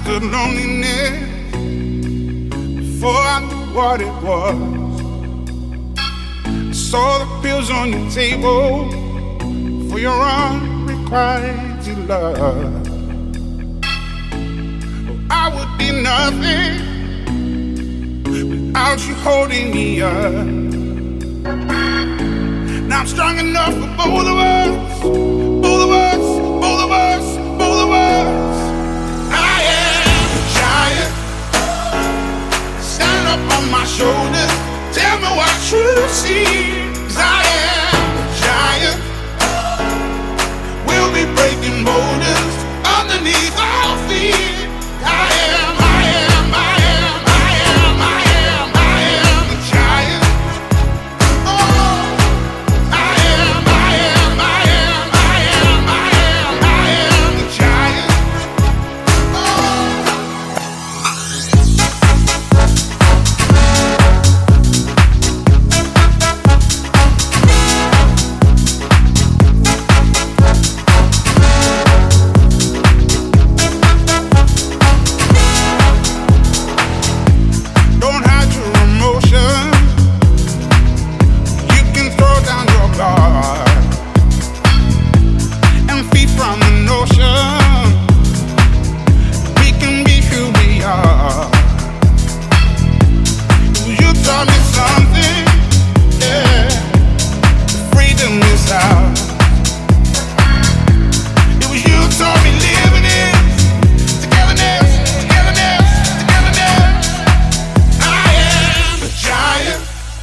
understood loneliness before I knew what it was. I saw the pills on your table for your unrequited love. Oh, I would be nothing without you holding me up. Now I'm strong enough for both of us, both of us, both of us, both of us. I am a giant. Stand up on my shoulders. Tell me what you see. 'Cause I am a giant. We'll be breaking boulders underneath our feet. I am, I am, I am, I am, I am, I am a giant. Oh, I am, I am, I am, I am, I am, I am a giant. Don't hide your emotions. You can throw down your guard and feed from the notion we can be who we are. You taught me something, yeah. Freedom is ours. It was you who taught me living is togetherness, togetherness, togetherness. I am a giant.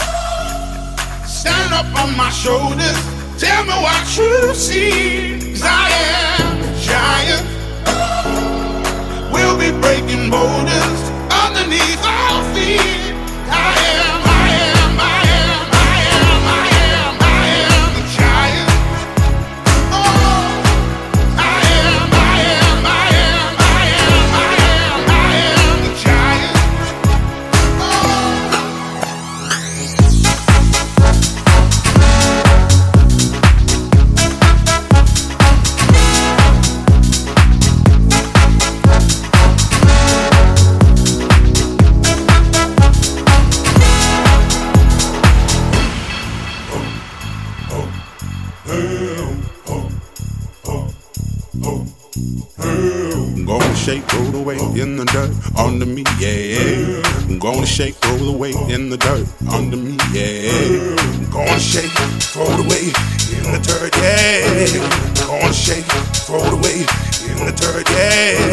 Stand up on my shoulders. Tell me what you see. 'Cause I am a giant. We'll be breaking boulders underneath our feet. I am, I am, I am, I am, I am, I am a giant. Oh, I am, I am, I am, I am, I am, I am a giant. I'm gonna shake, roll the weight in the dirt under me, yeah. I'm gonna shake, roll the weight in the dirt under me, yeah. I'm gonna shake, throw the weight in the dirt, yeah. I'm gonna shake, throw the weight in the dirt, yeah.